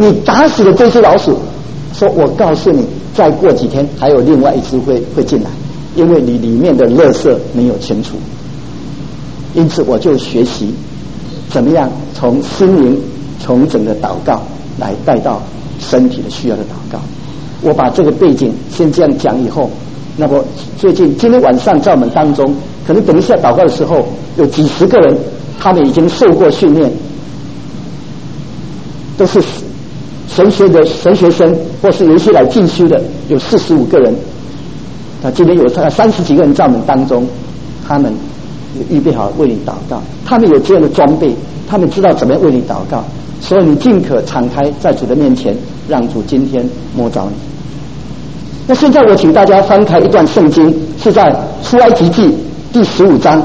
你打死了这只老鼠，说我告诉你，再过几天还有另外一只会进来，因为你里面的垃圾没有清除。因此我就学习怎么样从心灵重整的祷告来带到身体的需要的祷告。我把这个背景先这样讲以后，那么今天晚上在我们当中，可能等一下祷告的时候有几十个人，他们已经受过训练，都是神学生，或是有一些来进修的，有45个人。那今天有30几个人在我们当中，他们预备好为你祷告，他们有这样的装备，他们知道怎么样为你祷告，所以你尽可敞开在主的面前，让主今天摸着你。那现在我请大家翻开一段圣经，是在出埃及记第15章。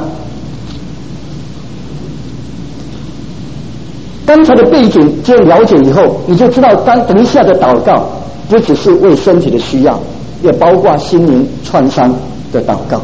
刚才的背景这样了解以后，你就知道等一下的祷告不只是为身体的需要，也包括心灵创伤的祷告。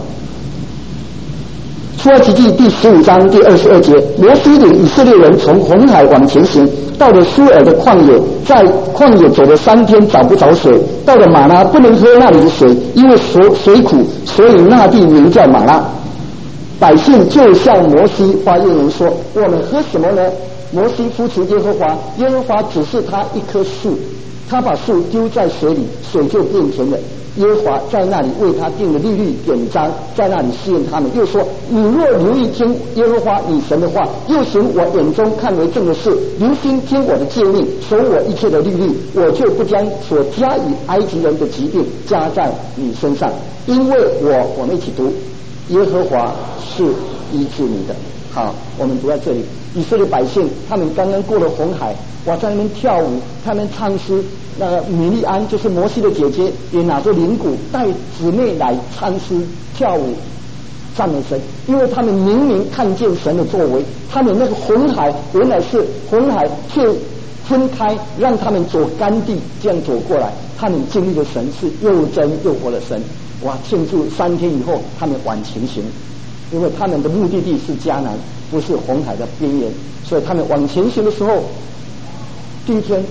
出埃及记第15章第22节，摩西领以色列人从红海往前行，到了苏尔的旷野，在旷野走了3天找不着水，到了马拉不能喝那里的水，因为水苦，所以那地名叫马拉。百姓就向摩西发怨言说：我们喝什么呢？摩西呼求耶和华，耶和华指示他一棵树，他把树丢在水里，水就变甜了。耶和华在那里为他定了律例典章，在那里试验他们，又说：你若留意听耶和华你神的话，又行我眼中看为正的事，留心听我的诫命，守我一切的律例，我就不将所加以埃及人的疾病加在你身上，因为我们一起读，耶和华是医治你的。好，我们读在这里。以色列百姓他们刚刚过了红海，哇，在那边跳舞，他们唱诗。那个米利安就是摩西的姐姐，也拿着铃鼓带姊妹来唱诗跳舞赞美神，因为他们明明看见神的作为，他们那个红海原来是红海却分开，让他们走干地这样走过来，他们经历的神是又真又活的神。哇，庆祝3天以后他们往前行，因为他们的目的地是迦南，不是红海的边缘，所以他们往前行的时候，第一天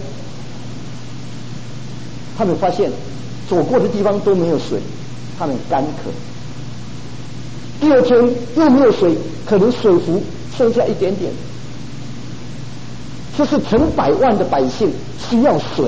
他们发现走过的地方都没有水，他们干渴。第二天又没有水，可能水壶剩下一点点。这是成百万的百姓需要水，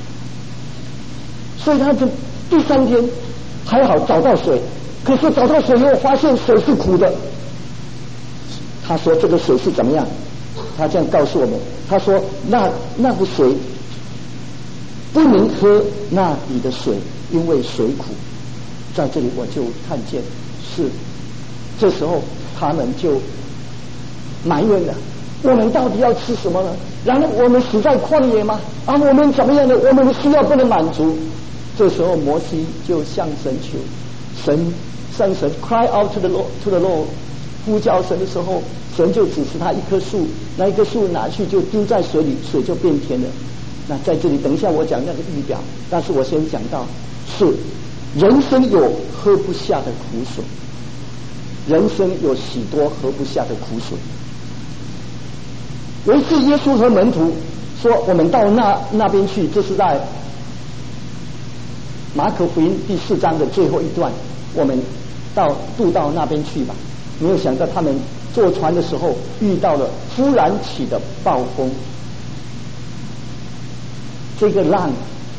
所以他就第3天还好找到水，可是找到水以后发现水是苦的。他说这个水是怎么样？他这样告诉我们，他说那个水不能喝那里的水，因为水苦。在这里我就看见是，这时候他们就埋怨了，我们到底要吃什么呢？然后我们死在旷野吗？啊，我们怎么样的？我们的需要不能满足。这时候摩西就向神求，向神 cry out to the Lord， 呼叫神的时候，神就指示他一棵树，那一棵树拿去就丢在水里，水就变甜了。那在这里等一下我讲那个预表，但是我先讲到是人生有喝不下的苦水，人生有许多喝不下的苦水。有一次耶稣和门徒说我们到那边去，这是在马可福音第4章的最后一段，我们渡到那边去吧。没有想到他们坐船的时候遇到了忽然起的暴风，这个浪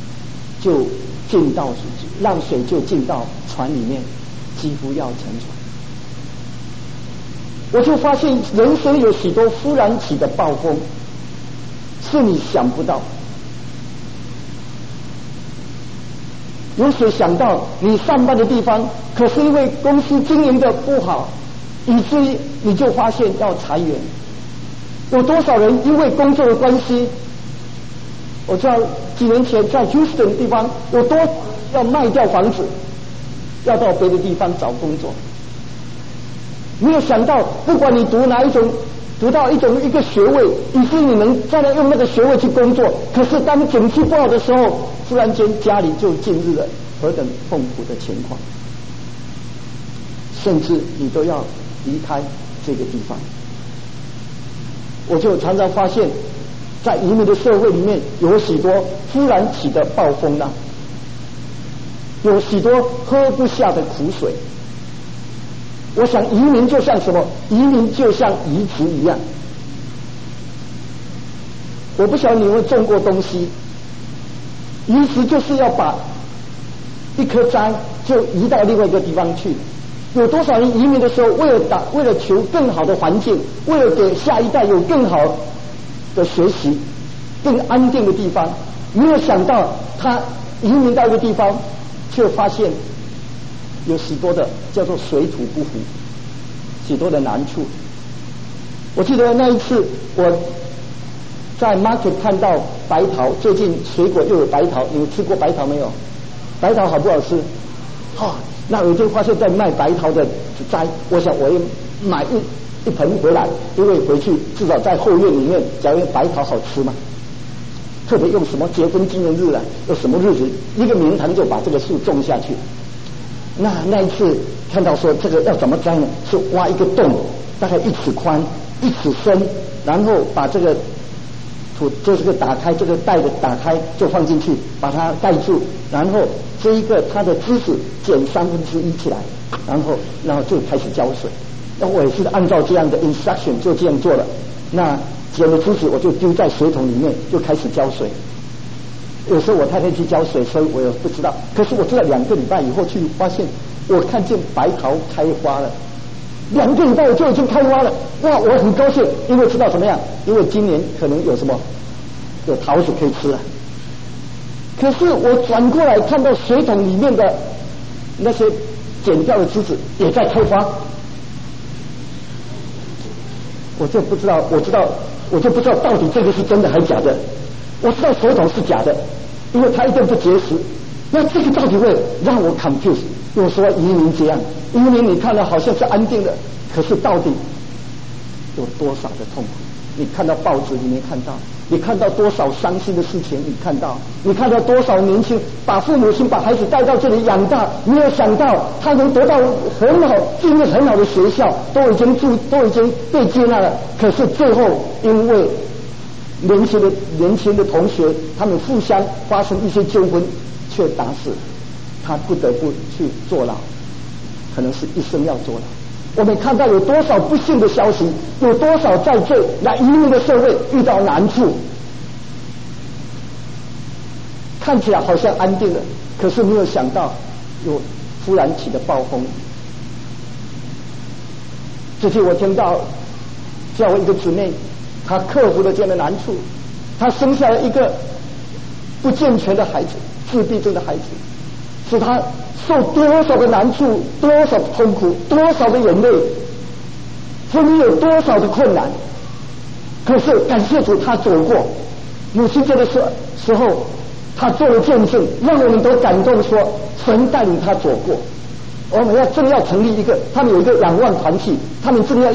水就进到船里面，几乎要沉船。我就发现人生有许多忽然起的暴风，是你想不到。有谁想到你上班的地方，可是因为公司经营的不好，以至于你就发现要裁员。有多少人因为工作的关系，我知道几年前在 Houston 的地方，有多少要卖掉房子，要到别的地方找工作。没有想到，不管你读哪一种，读到一个学位，以至于你能再来用那个学位去工作，可是当景气不好的时候，忽然间家里就进入了何等痛苦的情况，甚至你都要离开这个地方。我就常常发现在移民的社会里面，有许多突然起的暴风浪，有许多喝不下的苦水。我想移民就像什么？移民就像移植一样。我不晓得你有没有种过东西，移植就是要把一颗栽就移到另外一个地方去。有多少人移民的时候，为了求更好的环境，为了给下一代有更好的学习、更安定的地方，没有想到他移民到一个地方，却发现有许多的叫做水土不服，许多的难处。我记得那一次我在 market 看到白桃，最近水果又有白桃，你们吃过白桃没有？白桃好不好吃？那我就发现在卖白桃的摘，我想我要买一盆回来，因为回去至少在后院里面，假如白桃好吃嘛，特别用什么结婚纪念日啊，有什么日子，一个名堂就把这个树种下去。那一次看到说这个要怎么摘呢？是挖一个洞，大概1尺宽1尺深，然后把这个土这个打开，这个袋子打开就放进去，把它盖住，然后这一个它的枝子剪1/3起来，然后就开始浇水。那我也是按照这样的 instruction 就这样做了。那剪了枝子我就丢在水桶里面，就开始浇水。有时候我太太去浇水，所以我也不知道。可是我知道2个礼拜以后去发现，我看见白桃开花了。2个礼拜我就已经开花了，哇！我很高兴，因为知道怎么样？因为今年可能有什么有桃子可以吃了。可是我转过来看到水桶里面的那些剪掉的枝子也在开花，我就不知道到底这个是真的还是假的。我知道水桶是假的，因为它一定不结实。那这个到底会让我 confuse？ 又说移民这样，移民你看到好像是安定的，可是到底有多少的痛苦？你看到报纸里面看到，你看到多少伤心的事情？你看到多少年轻把父母亲把孩子带到这里养大，没有想到他能得到很好进入很好的学校，都已经被接纳了，可是最后因为年轻的同学他们互相发生一些纠纷，却打死他，不得不去坐牢，可能是一生要坐牢。我们看到有多少不幸的消息，有多少在这来移民的社会遇到难处，看起来好像安定了，可是没有想到有突然起的暴风。最近我听到教会一个姊妹，她克服了这样的难处，她生下了一个不健全的孩子，自闭症的孩子，使她受多少的难处，多少痛苦，多少的眼泪，婚姻有多少的困难。可是感谢主，她走过母亲节的时候，她做了见证，让我们都感动，说神带领她走过。我们正要成立一个，他们有一个仰望团体，他们正要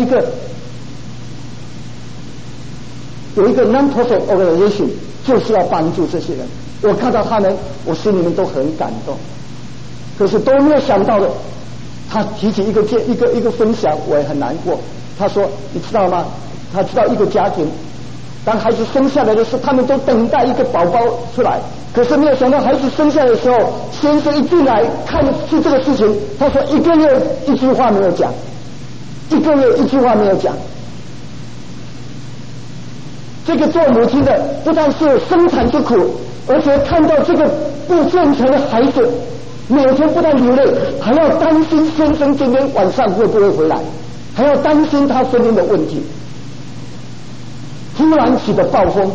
有一个 non-profit organization， 就是要帮助这些人。我看到他们，我心里面都很感动。可是都没有想到的，他提起一个分享，我也很难过。他说：“你知道吗？他知道一个家庭，当孩子生下来的时候，他们都等待一个宝宝出来。可是没有想到，孩子生下来的时候，先生一进来看出这个事情，他说1个月1句话没有讲，1个月1句话没有讲。这个做母亲的不但是生产之苦，而且看到这个不健全的孩子。”每天不但流泪，还要担心先生今天晚上会不会回来，还要担心他婚姻的问题。突然起的暴风，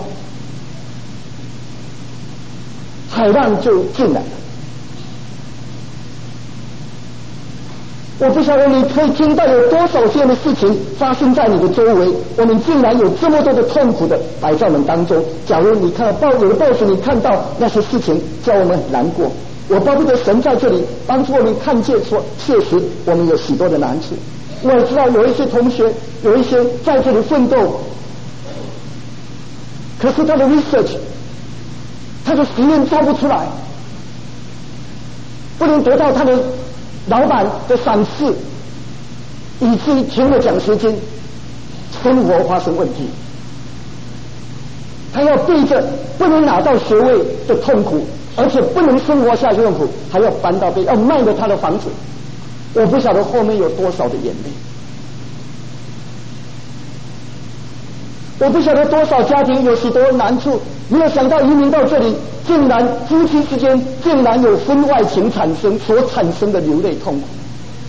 海浪就进来了。我不晓得你可以听到有多少这样的事情发生在你的周围，我们竟然有这么多的痛苦的摆在我们当中。假如你看到有的报纸，你看到那些事情，叫我们很难过。我巴不得神在这里帮助我们看见，说确实我们有许多的难处。我也知道有一些同学，有一些在这里奋斗，可是他的 research， 他的实验做不出来，不能得到他的老板的赏识，以至于停了奖学金，生活发生问题。 还要背着不能拿到学位的痛苦，而且不能生活下去的痛苦，还要搬到要卖了他的房子。我不晓得后面有多少的眼泪，我不晓得多少家庭有许多难处。没有想到移民到这里，竟然夫妻之间竟然有婚外情产生，所产生的流泪痛苦。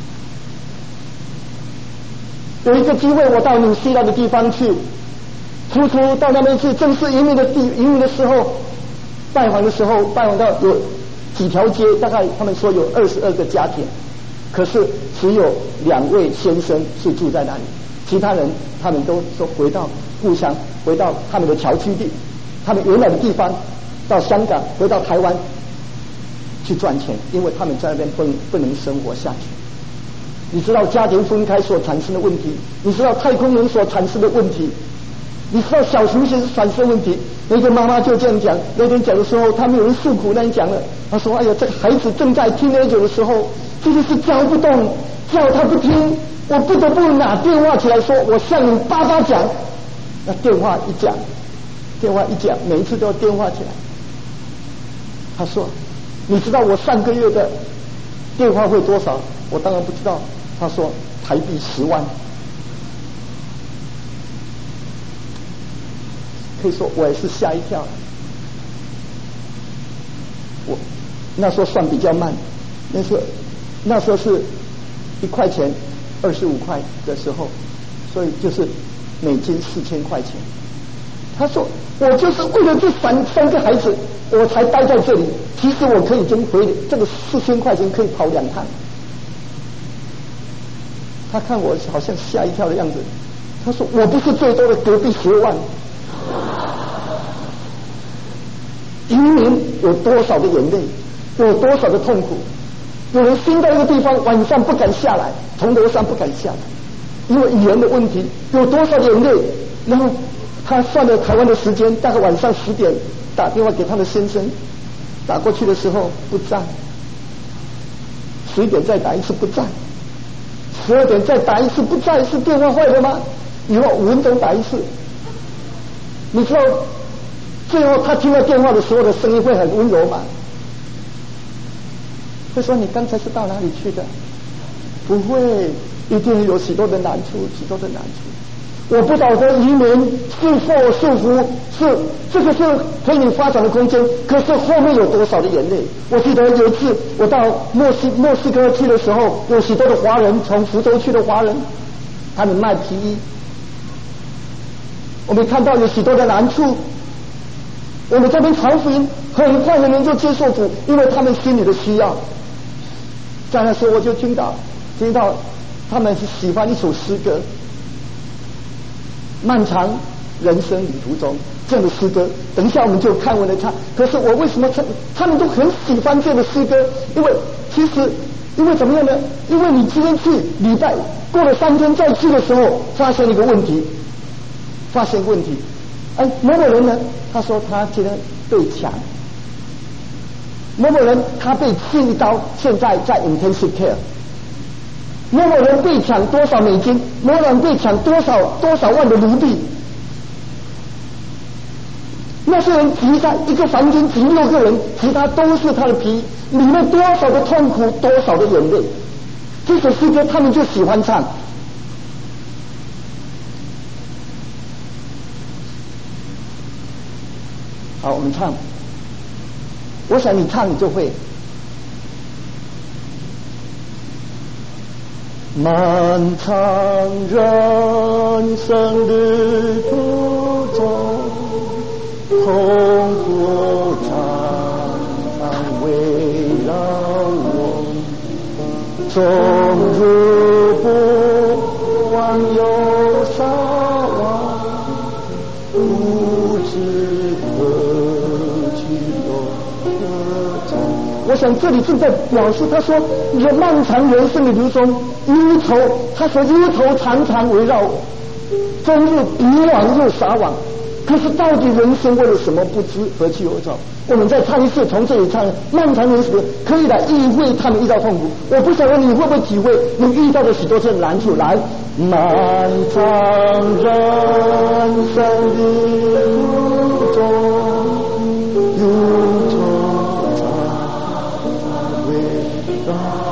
有一个机会，我到纽西兰的地方去，初到那边去，正是移民的时候，拜访到有几条街，大概他们说有22个家庭，可是只有2位先生是住在那里，其他人他们都说回到故乡，回到他们的侨居地，他们原来的地方，到香港，回到台湾去赚钱，因为他们在那边不能生活下去。你知道家庭分开所产生的问题，你知道太空人所产生的问题，你知道小行星产生的问题。那个妈妈就这样讲，那天讲的时候，他们有人诉苦那样讲了，他说：“哎呀，这个孩子正在听teenager的时候，这个是教不动，叫他不听，我不得不拿电话起来说，我向你爸爸讲。”那电话一讲，每一次都要电话起来。他说：“你知道我上个月的电话费多少？”我当然不知道。他说台币10万，可以说我也是吓一跳。我那时候算比较慢，那时候是1块钱25块的时候，所以就是美金4000块钱。他说我就是为了这三个孩子我才待在这里，其实我可以已经回这个4000块钱可以跑2趟。他看我好像吓一跳的样子，他说我不是最多的隔壁10万。移民有多少的眼泪，有多少的痛苦，有人新到一个地方晚上不敢下来，从楼上不敢下来，因为语言的问题，有多少的眼泪。然后他算了台湾的时间，大概晚上10点打电话给他的先生，打过去的时候不在，11点再打一次不在，12点再打一次不在，是电话坏了吗？以后5分钟打一次。你知道最后他听到电话的时候的声音会很温柔吗？会说你刚才是到哪里去的？不会，一定有许多的难处，许多的难处。我不晓得移民是否束缚，是这个是可以发展的空间，可是后面有多少的眼泪？我记得有一次我到墨西哥去的时候，有许多的华人，从福州去的华人，他们卖皮衣，我们看到有许多的难处。我们这边传福音，很快人们就接受主，因为他们心里的需要。在那时候我就听到他们是喜欢一首诗歌，漫长人生旅途中这样的诗歌，等一下我们就看文来唱。可是我为什么他们都很喜欢这样的诗歌？因为怎么样呢？因为你今天去礼拜过了3天再去的时候，发现一个问题，某某人呢，他说他今天被抢，某某人他被刺一刀，现在在 intensive care， 某某人被抢多少美金，某某人被抢多少万的卢币。那些人挤在一个房间挤6个人，其他都是他的皮，里面多少的痛苦，多少的眼泪。这首诗歌他们就喜欢唱。好，我们唱。我想你唱你就会。漫长人生旅途中，痛苦常常围绕我，终日不忘忧伤亡，不知何去何从。我想这里正在表示，他说这漫长人生的旅途中，忧愁，他说忧愁常常围绕我，终日一往又撒网， 可是到底人生为了什么不知何去何从？我们再唱一次，从这里唱漫长人生，可以来意会他们遇到痛苦。我不晓得你会不会体会你遇到的许多次难处。来，漫长人生的路中，如同在未到。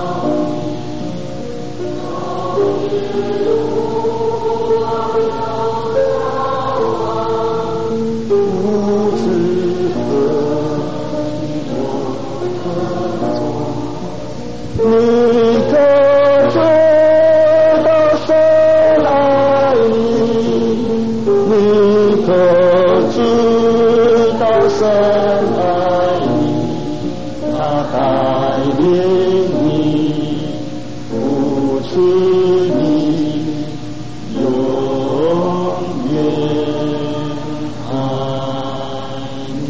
你可知道神爱你？你可知道神爱你？他带领你，扶持你，永远爱你。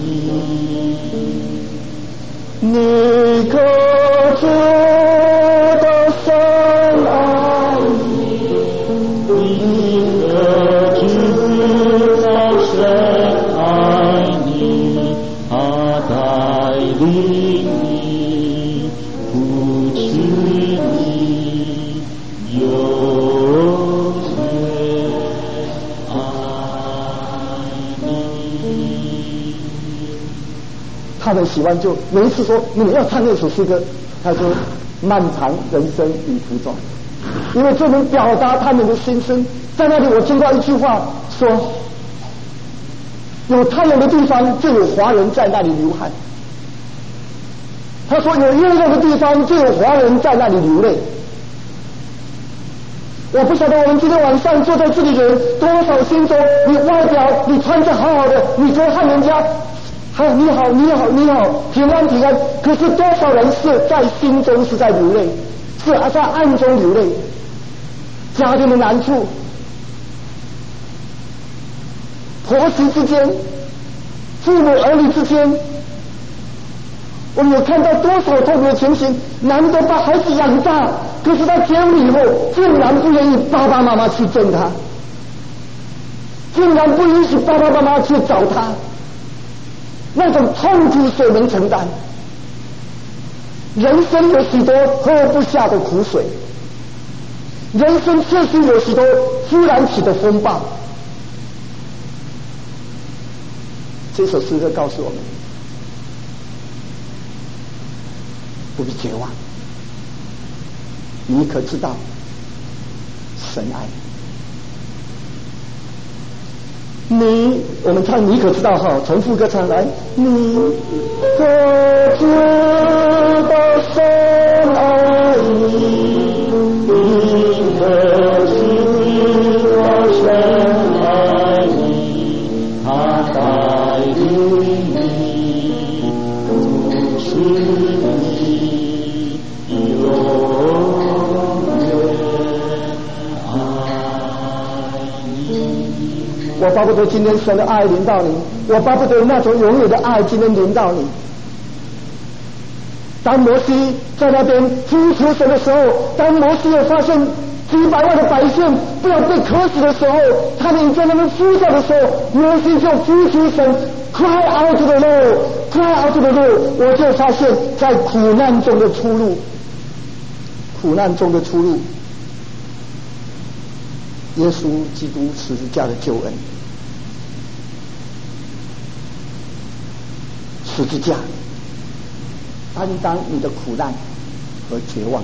你可知道神爱你？你可知道神爱你？他带领你，扶持你，永远爱你。他们喜欢就每一次说你们要唱那首诗歌，他说漫长人生旅途中，因为这能表达他们的心声。在那里我听到一句话说，有太阳的地方就有华人在那里流汗。他说有月亮的地方就有华人在那里流泪。我不晓得我们今天晚上坐在这里的人多少心中，你外表你穿着好好的，你说和人家好，你好，你好，你好，平安平安。可是多少人是在心中是在流泪，是在暗中流泪。家庭的难处，婆媳之间，父母儿女之间，我们有看到多少痛苦的情形。难得把孩子养大，可是他结婚以后，竟然不愿意爸爸妈妈去见他，竟然不允许爸爸妈妈去找他。那种痛苦谁能承担？人生有许多喝不下的苦水，人生确实有许多突然起的风暴。这首诗歌告诉我们，不必绝望。你可知道神爱你？我们唱你可知道哈，从副歌唱来，你可知道神爱你？你可知道神爱你？他带领你，扶持你，永远爱你。我巴不得今天神的爱临到你，我巴不得那种永远的爱今天临到你。当摩西在那边呼求神的时候，当摩西也发现几百万的百姓不要被渴死的时候，他们在那边呼叫的时候，摩西就呼求神 ，cry out to the Lord， cry out to the Lord。我就发现，在苦难中的出路，苦难中的出路，耶稣基督十字架的救恩，十字架担当你的苦难和绝望。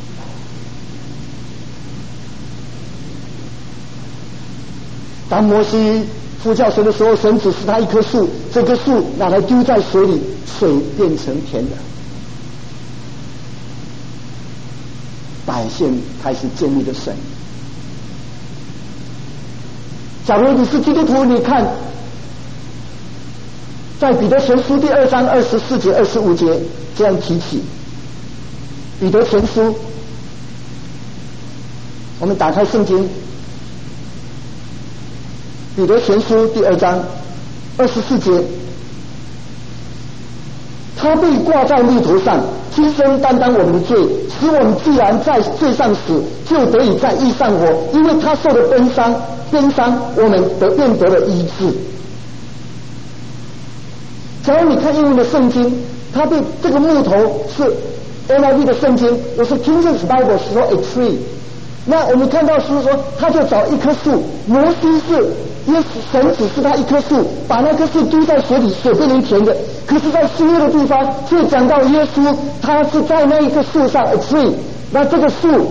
当摩西呼叫神的时候，神指示他一棵树，这棵树拿来丢在水里，水变成甜的。百姓开始建立了神。假如你是基督徒，你看在彼得前书第2章24节、25节这样提起。彼得前书，我们打开圣经，彼得前书第2章24节，他被挂在木头上，亲身担当我们的罪，使我们既然在罪上死，就得以在义上活。因为他受的鞭伤，我们便得了医治。 假如你看英文的圣经，它对这个木头是 NIV 的圣经，我是 King James Bible 说 a tree。那我们看到是说，他就找一棵树，摩西是神指示他一棵树，把那棵树丢在水里，水变成甜的。可是，在新约的地方却讲到耶稣，他是在那一棵树上 a tree， 那这个树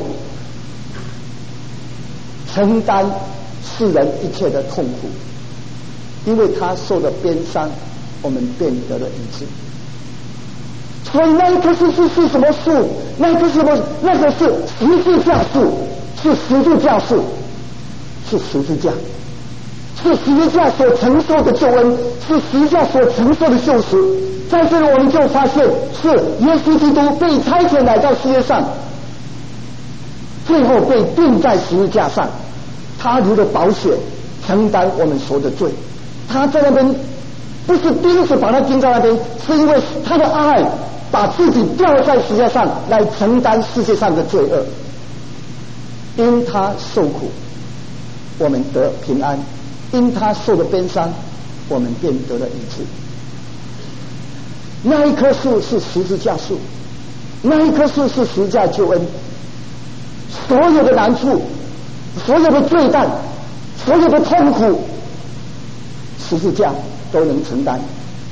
承担世人一切的痛苦，因为他受了鞭伤，我们便得了医治。所以那一棵树是什么树？那一棵什么？那个是十字架树，是十字架树，是十字架，是十字架所承受的救恩，是十字架所承受的救赎。在这里我们就发现，是耶稣基督被差遣来到世界上，最后被钉在十字架上，他流的宝血承担我们所有的罪。他在那边不是第一次把他钉在那边，是因为他的爱把自己吊在十字架上来承担世界上的罪恶。因他受苦，我们得平安；因他受了鞭伤，我们便得了医治。那一棵树是十字架树，那一棵树是十字架救恩。所有的难处，所有的罪担，所有的痛苦，十字架都能承担。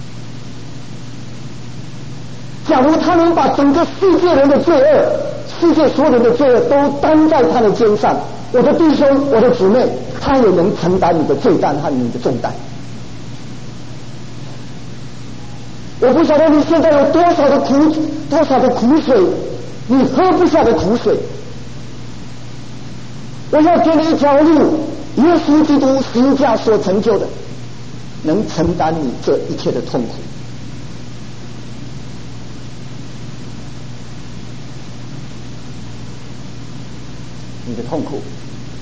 假如他能把整个世界人的罪恶，世界所有人的罪恶都担在他的肩上，我的弟兄，我的姊妹，他也能承担你的罪担和你的重担。我不晓得你现在有多少的苦水，你喝不下的苦水。我要给你一条路，耶稣基督十字架所成就的，能承担你这一切的痛苦。你的痛苦，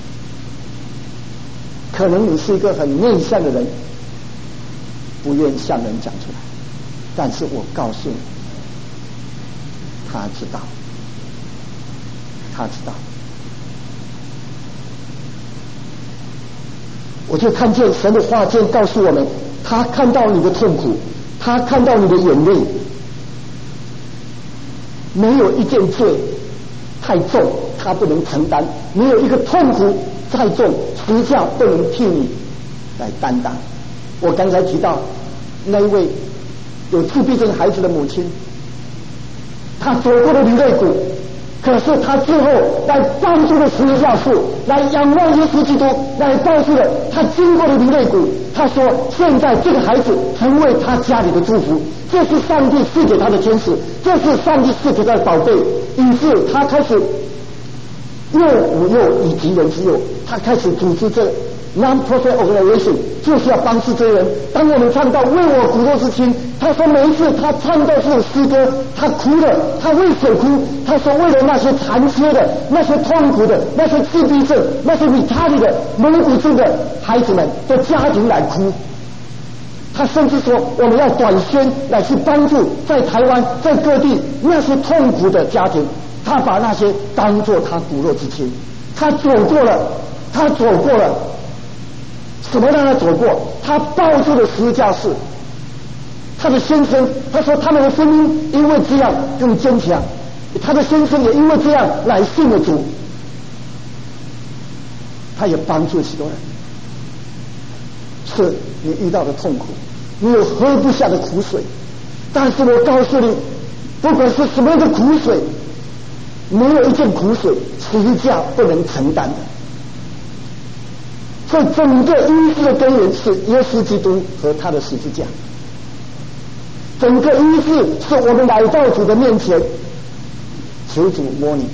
可能你是一个很内向的人，不愿向人讲出来，但是我告诉你，他知道，他知道。我就看见神的话间告诉我们，他看到你的痛苦，他看到你的眼泪，没有一件罪太重他不能承担，没有一个痛苦太重十字架不能替你来担当。我刚才提到那一位有自闭症孩子的母亲，她走过的流泪谷，可是她最后来帮助了十字架树，来仰望耶稣基督，来告诉了她经过的流泪谷。她说现在这个孩子成为她家里的祝福，这是上帝赐给她的天使，这是上帝赐给她的宝贝。于是她开始幼吾幼以及人之幼，她开始组织这Non-profit organization， 就是要帮助这些人。当我们唱到为我骨肉之亲，他说每一次他唱到这首诗歌，他哭了，他为谁哭？他说为了那些残缺的、那些痛苦的、那些自闭症、那些retarded的、蒙古症的孩子们的家庭来哭。他甚至说我们要短宣来去帮助在台湾在各地那些痛苦的家庭，他把那些当作他骨肉之亲。他走过了，他走过了。什么让他走过？他抱住了十字架树。他的先生，他说他们的婚姻因为这样更坚强，他的先生也因为这样来信了主。他也帮助许多人。是你遇到的痛苦，你有喝不下的苦水，但是我告诉你，不管是什么样的苦水，没有一件苦水十字架不能承担的。这整个医治的根源是耶稣基督和他的十字架。整个医治是我们来到主的面前，求主摸你，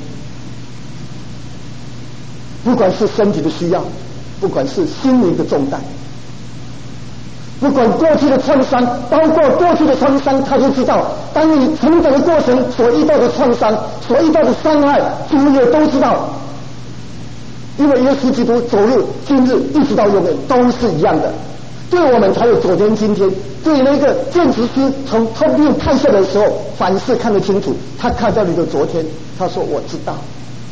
不管是身体的需要，不管是心灵的重担，不管过去的创伤，包括过去的创伤，他就知道，当你成长的过程所遇到的创伤，所遇到的伤害，主也都知道。因为耶稣基督走路今日一直到永远都是一样的，对我们才有昨天今天。对那个建筑师从透面看下来的时候，凡事看得清楚，他看到你的昨天，他说我知道。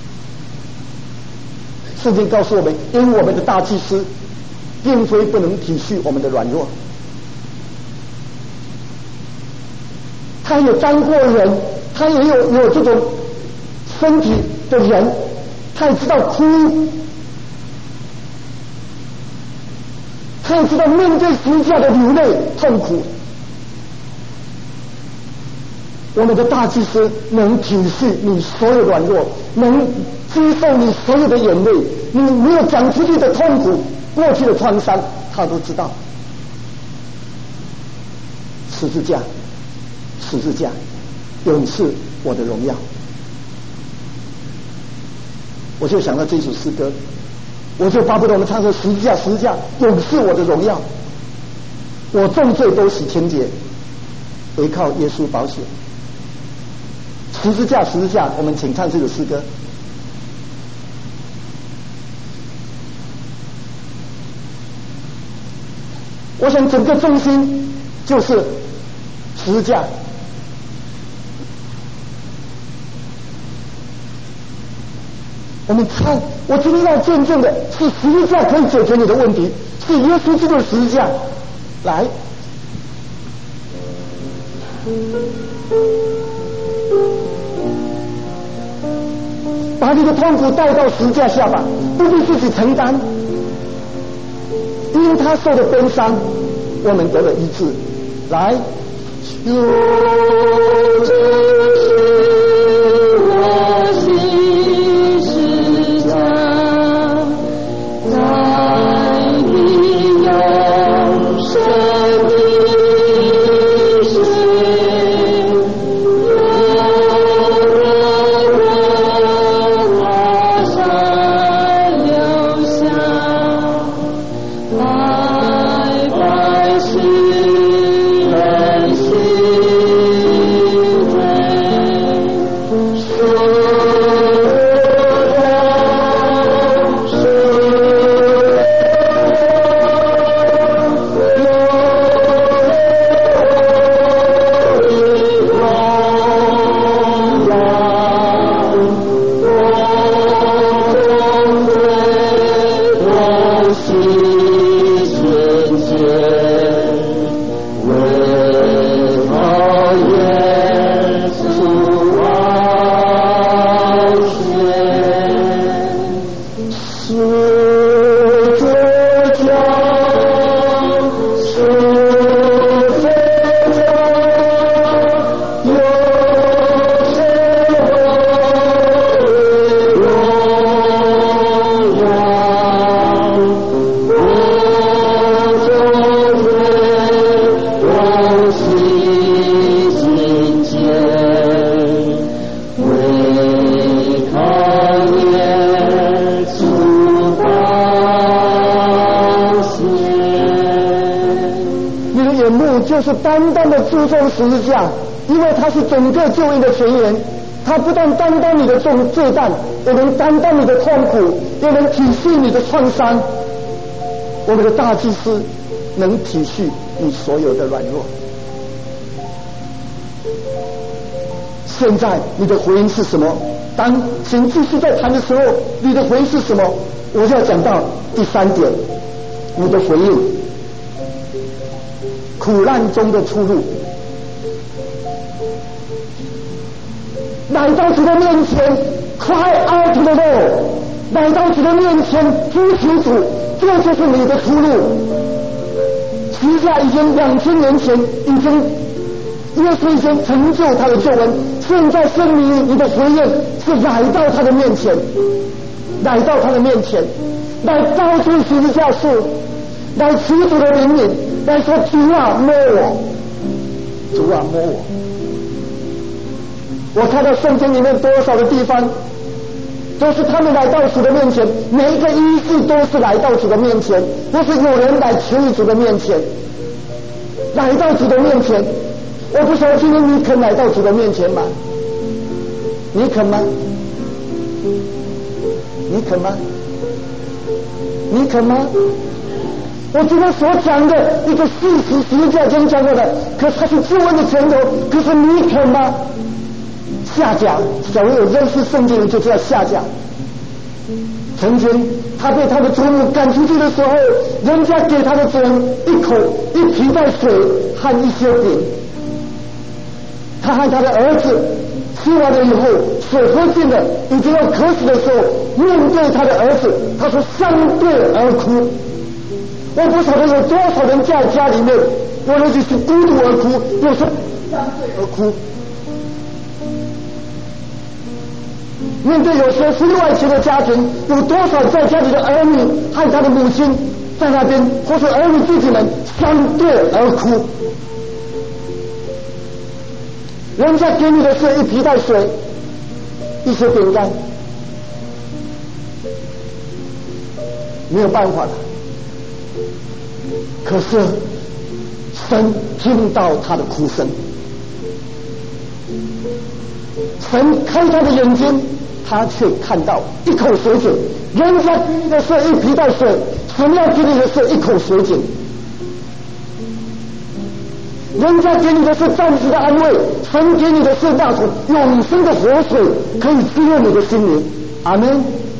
圣经告诉我们，因为我们的大祭司并非不能体恤我们的软弱， 他也当过人，他也有这种身体的人，他也知道哭，他也知道面对十字架的流泪痛苦。我们的大祭司能体恤你所有软弱，能接受你所有的眼泪，你没有讲出去的痛苦，过去的创伤，他都知道。十字架，十字架，永赐我的荣耀。我就想到这首诗歌，我就巴不得我们唱说十字架，十字架，永赐我的荣耀。我重罪都洗清洁，唯靠耶稣宝血。十字架，十字架，我们请唱这首诗歌。我想整个中心就是十字架。我们看，我今天要见证的是十字架可以解决你的问题，是耶稣基督的十字架。来，把你的痛苦带到十字架下吧，不必自己承担。因他受的悲伤，我们得了医治。来，求这是我心十架，在你永生的水，我上留下，白白是人心悲，就是单单的注重十字架，因为它是整个救恩的泉源。它不但担当你的罪担，也能担当你的痛苦，也能体恤你的创伤。我们的大祭司能体恤你所有的软弱。现在你的回应是什么？当请继续在谈的时候，你的回应是什么？我就要讲到第三点，你的回应。苦难中的出路，来到主的面前 ，cry out to the Lord， 来到主的面前呼求主，这就是你的出路。十字架已经2000年前已经耶稣已经成就他的救恩，现在圣灵你的回应是来到他的面前，来到他的面前，来高举十字架树，来求主的怜悯。来说主啊摸我，主啊摸我。我看到圣经里面多少的地方，都是他们来到主的面前，每一个医治都是来到主的面前，不是有人来求主的面前，来到主的面前。我不晓得今天你肯来到主的面前吗？你肯吗？你肯吗？你肯吗？我今天所讲的一个事实，十字架中讲过的，可是它是救恩的源头，可是你肯吗？下甲，假如有认识圣经人就知道下甲。曾经他被他的祖母赶出去的时候，人家给他的主人一口一皮带水和一些饼， 他和他的儿子吃完了以后，水喝尽了，已经要渴死的时候，面对他的儿子，他说相对而哭。我不晓得有多少人在家里面，我那就是孤独而哭，有时候相对而哭。面对有时候婚外情的家庭，有多少在家里的儿女和他的母亲在那边，或是儿女自己们相对而哭。人家给你的是一皮带水，一些饼干，没有办法了。可是神听到他的哭声，神开他的眼睛，他却看到一口水井。人家给你的是一皮带水，神要给你的是一口水井。人家给你的是暂时的安慰，神给你的是那种永生的活水，可以滋润你的心灵。阿们。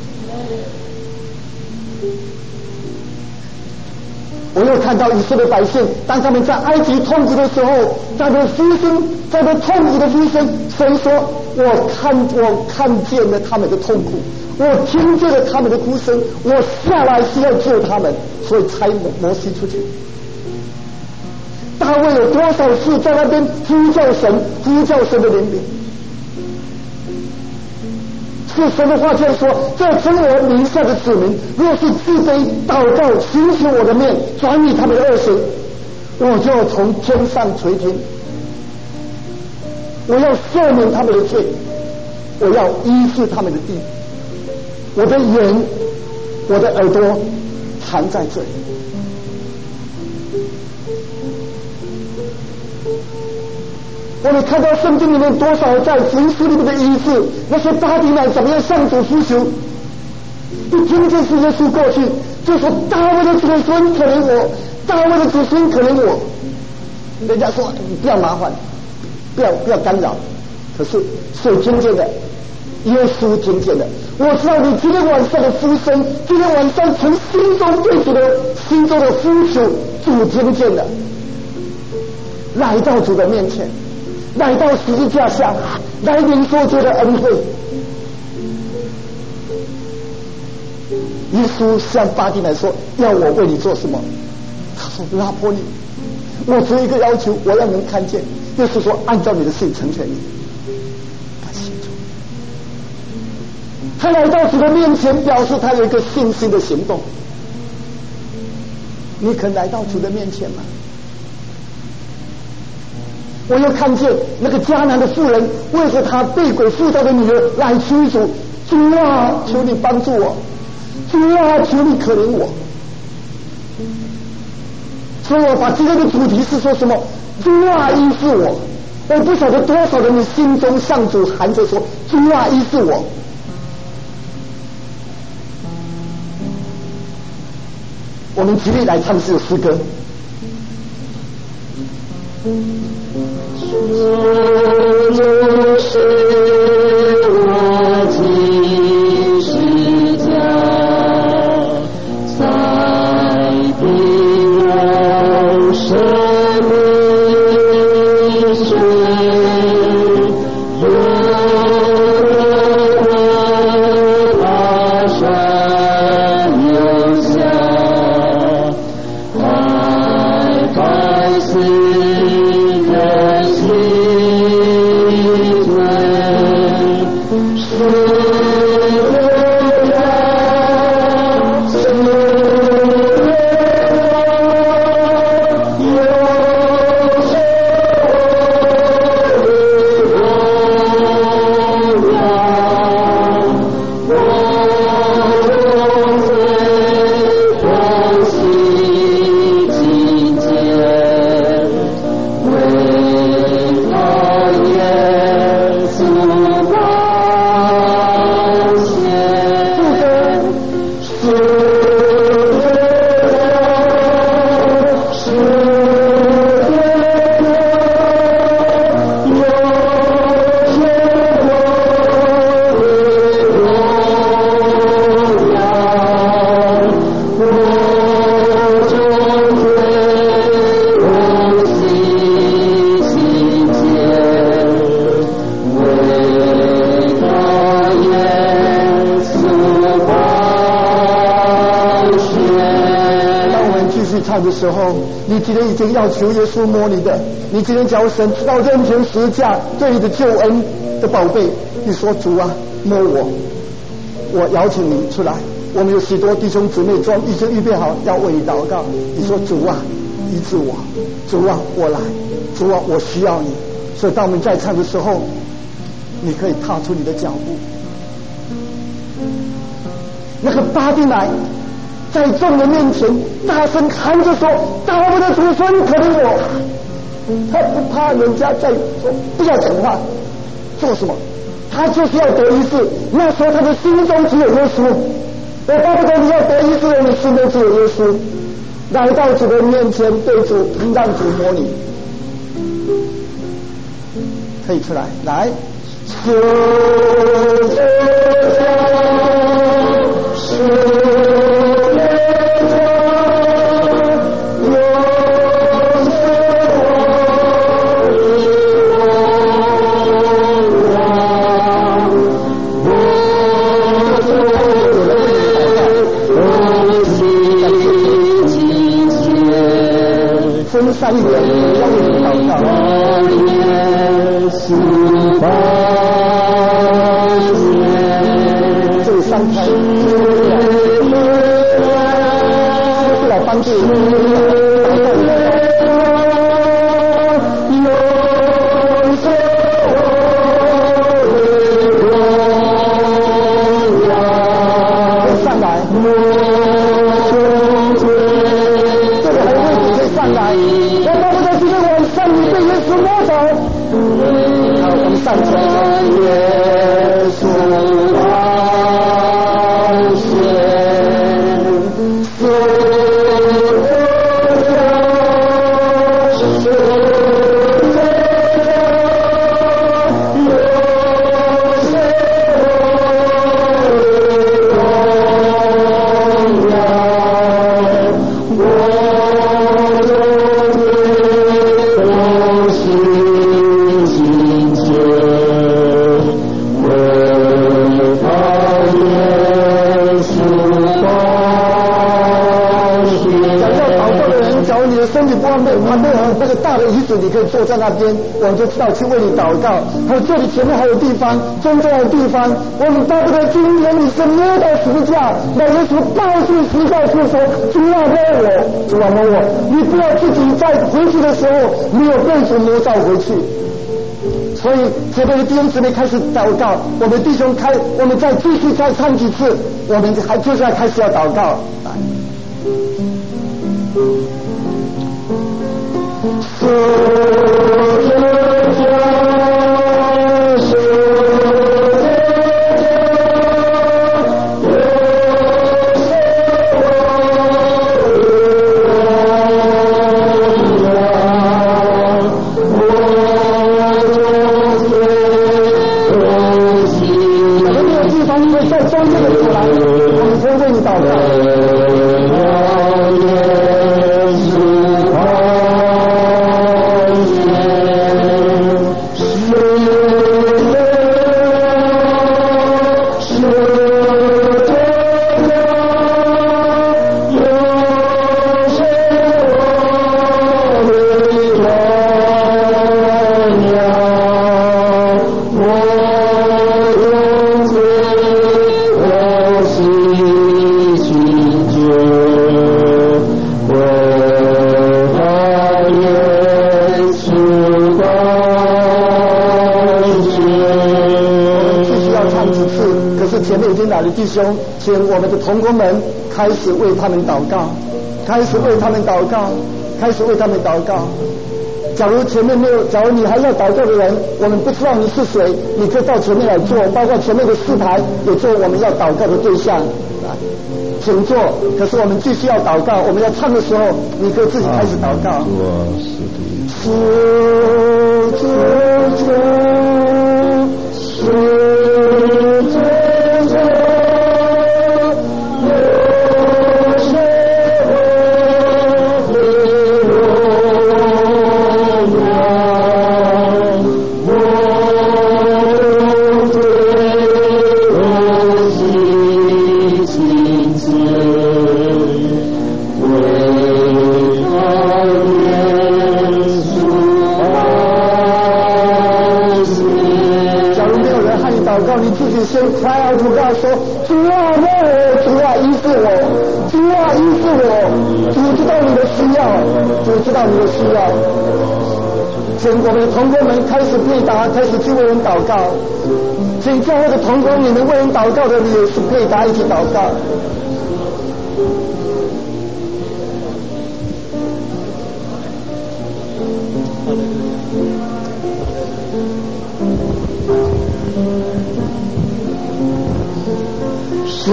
我又看到以色列百姓，当他们在埃及痛苦的时候，在那呼声，在那痛苦的呼声，神说：“我看见了他们的痛苦，我听见了他们的哭声，我下来是要救他们，所以差摩西出去。”大卫有多少次在那边呼叫神的怜悯？是神的话这样说：这称我名下的子民，若是自卑祷告，寻求我的面，转移他们的恶行，我就从天上垂听，我要赦免他们的罪，我要医治他们的地。我的眼，我的耳朵藏在这里。我们看到圣经里面多少在福音书里面的医治，那些巴比乃怎么样向主呼求，一听就是耶稣过去，就说大卫的子孙可怜我，大卫的子孙可怜我。人家说你不要麻烦，不要干扰。可是谁听见的？耶稣听见的。我知道你今天晚上的呼声，今天晚上从心中对主的心中的呼求，主听见的。来到主的面前，来到十字架下，来领受主的恩惠。耶稣向巴蒂乃说：“要我为你做什么？”他说：“拉波尼，我只有一个要求，我要能看见。”耶稣说：“按照你的信成全你。”感谢主。他来到主的面前，表示他有一个信心的行动。你肯来到主的面前吗？我又看见那个迦南的妇人为着他被鬼附到的女儿来求主：“主啊，求你帮助我！主啊，求你可怜我！”所以我把今天的主题是说什么？主啊，医治我！我不晓得多少人的心中向主喊着说：“主啊，医治我！”我们极力来唱这首诗歌。 主是我的十架，在地我生命水，有我爬山有下，爱百姓的心。 的时候，你今天已经要求耶稣摸你的，你今天叫神知道任凭十架对你的救恩的宝贝，你说主啊，摸我，我邀请你出来。我们有许多弟兄姊妹已经预备好要为你祷告。你说主啊，医治我，主啊，我来，主啊，我需要你。所以当我们在唱的时候，你可以踏出你的脚步。那个巴蒂乃在众人面前大声喊着说：“大卫的子孙，可怜我！”他不怕人家在说不要讲话，做什么？他就是要得医治。那时候他的心中只有耶稣。我巴不得你要得医治，你心中只有耶稣。来到主的面前，对主让主摸你，可以出来，来。分散一点，要为你祷告。这里三开，是来帮助上来。我巴不得今天晚上你被耶稣摸走。好，我们上前。耶稣宝血，身体不方便，旁边有那个大的椅子，你可以坐在那边，我们就知道去为你祷告。还有这里前面还有地方，中间的地方，我们巴不得今天你是摸到十字架，那耶稣抱住十字架去说：“主啊摸我，主啊摸我。”你不要自己在回去的时候没有被主摸到回去。所以这边的弟兄姊妹开始祷告，我们弟兄我们再继续再唱几次，我们还接下来开始要祷告。在中间的出来，我们会为你祷告。前面已经来的弟兄，请我们的同工们开始为他们祷告，开始为他们祷告，开始为他们祷告。假如前面没有，假如你还要祷告的人，我们不知道你是谁，你可以到前面来坐，包括前面的4排也做我们要祷告的对象，请坐。可是我们继续要祷告，我们要唱的时候，你可以自己开始祷告。 祷告，你自己先cry out to God说：主啊，摸我，主啊，医治我，主啊，医治我。主知道你的需要，主知道你的需要。请我们的同工们开始配搭，开始去为人祷告。请教会的同工，你们为人祷告的，你也是配搭一起祷告。是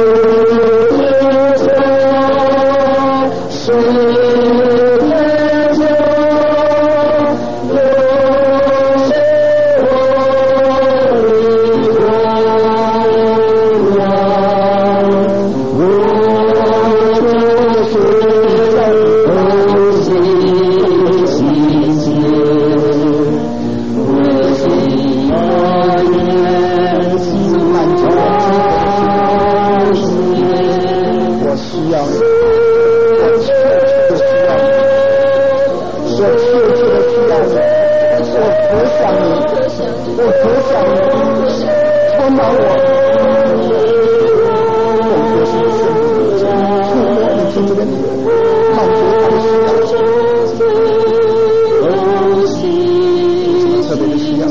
天下，是天下，有谁我的荣耀？我就是在东西西街，我心爱耶稣满足。我需要你，我切切需要你，我切切的需要你，我可想你，我可想你，充满我，奉耶稣的圣名，触摸你心中的女人，满足她的需要，特别的需要。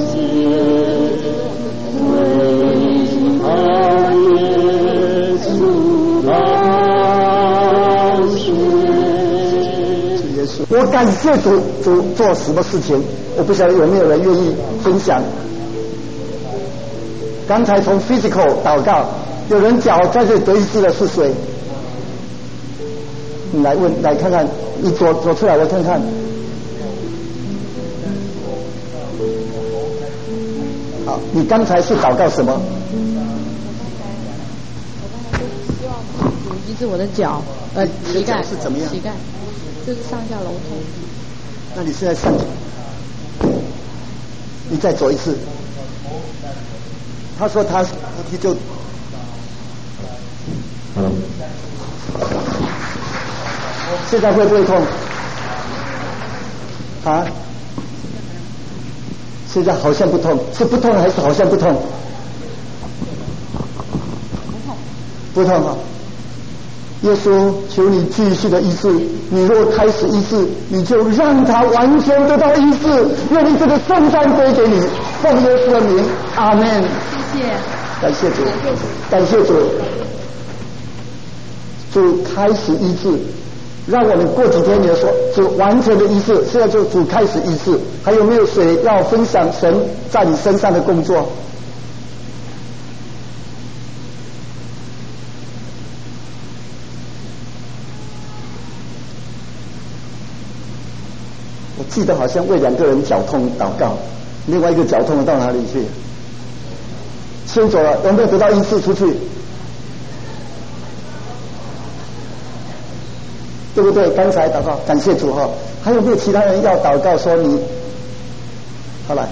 我感谢主做什么事情，我不晓得有没有人愿意分享。刚才从 physical 祷告，有人脚在这里得医治的是谁？你来问，来看看，你走出来，我看看。好，你刚才是祷告什么？ 希望主医治我的脚，膝盖是怎么样？ 膝盖就是上下楼痛。 那你现在上去，你再走一次。他说他就，现在会不会痛？啊？现在好像不痛，是不痛还是好像不痛？ 不痛。 不痛啊！耶稣，求你继续的医治。你若开始医治，你就让他完全得到医治。愿你这个圣餐归给你，奉耶稣的名，阿门。 谢谢。 感谢主，感谢主。主开始医治，让我们过几天你说主完全的医治。现在就主开始医治。还有没有谁要分享神在你身上的工作？我记得好像为2个人脚痛祷告，另外一个脚痛到哪里去？先走了，有没有得到医治出去？对不对？刚才祷告，感谢主哈。还有没有其他人要祷告说你？好来。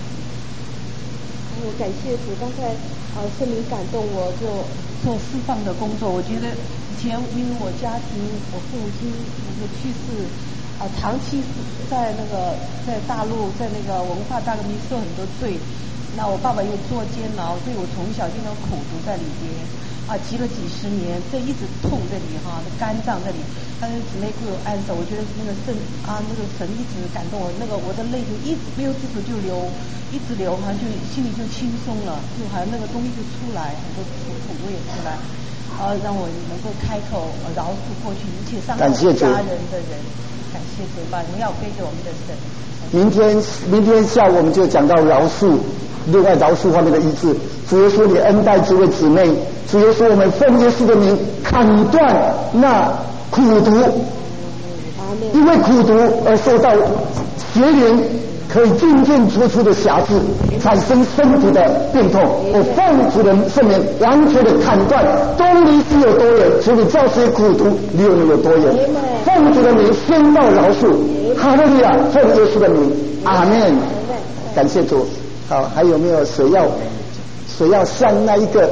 我感谢主，刚才圣灵感动我做释放的工作。我觉得以前因为我家庭，我父母亲去世。长期在大陆，在那个文化大革命受很多罪，那我爸爸又坐监牢，所以我从小经常苦读在里边，积了几十年，这一直痛这里哈，肝脏这里，但是姊妹给我安守，我觉得那个神一直感动我，我的泪就一直不由自主就流，一直流，好像就心里就轻松了，就好像那个东西就出来，很多苦都也出来，让我能够开口饶恕过去一切伤害我家人的人。感谢主，把荣耀归给我们的神。 明天下午我们就讲到饶恕，另外饶恕方面的医治。主耶稣，你恩待这位姊妹，主耶稣，我们奉耶稣的名砍断那苦毒，因为苦毒而受到邪灵可以进进出出的辖制，产生身体的病痛。我奉主的圣名完全的砍断东离西有多远，除你教些苦毒离我们有多远。奉主的名宣告饶恕，哈利路亚！奉耶稣的名，阿门。感谢主。好，还有没有谁要向那一个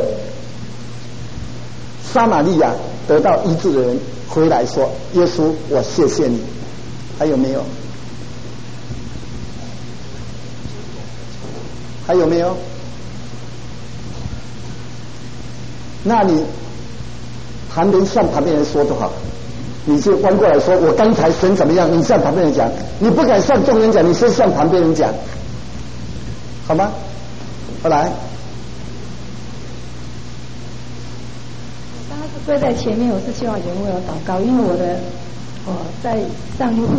撒玛利亚得到医治的人回来说：耶稣，我谢谢你。还有没有？还有没有？ 那你旁边向旁边人说就好，你就弯过来说，我刚才神怎么样？你向旁边人讲，你不敢向众人讲，你先向旁边人讲，好吗？后来， 我刚刚是跪在前面，我是希望有人为我祷告，因为我在上灵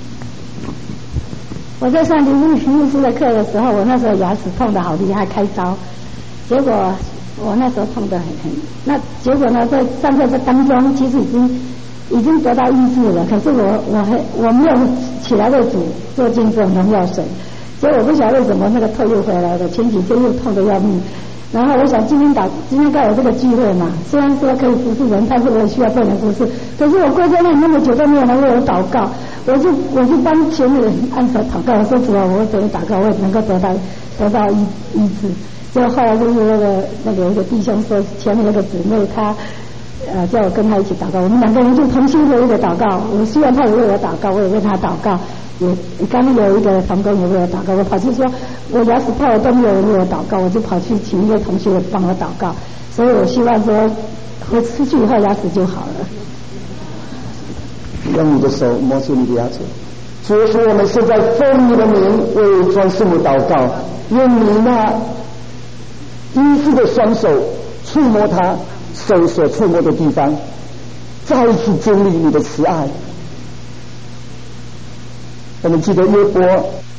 牧师的课的时候，我那时候牙齿痛得好厉害，开刀，结果我那时候痛得很，那结果呢，在上课的当中，其实已经得到医治了，可是我没有起来为主做见证荣耀神，所以我不晓得为什么那个痛又回来了，前几天又痛得要命。然后我想今天刚有这个聚会嘛，虽然说可以服侍人，但是我也需要被人服侍。可是我跪在那里那么久都没有人为我祷告，我就帮前面人按手祷告，我说主啊，我怎么祷告我也能够得到医治。就后来就是那个有一个弟兄说，前面那个姊妹她叫我跟他一起祷告，我们两个人就同心合意的祷告。我希望他也为我祷告，我也为他祷告。刚刚有一个同工也为我祷告，我跑去说我牙齿痛，我都没有人为我祷告，我就跑去请一位同学帮我祷告。所以我希望说我出去以后牙齿就好了。 用你的手摸出你的牙齿。主说我们现在奉你的名为庄师母祷告，愿你那医治的双手触摸他手所触摸的地方，再一次经历你的慈爱。我们记得约伯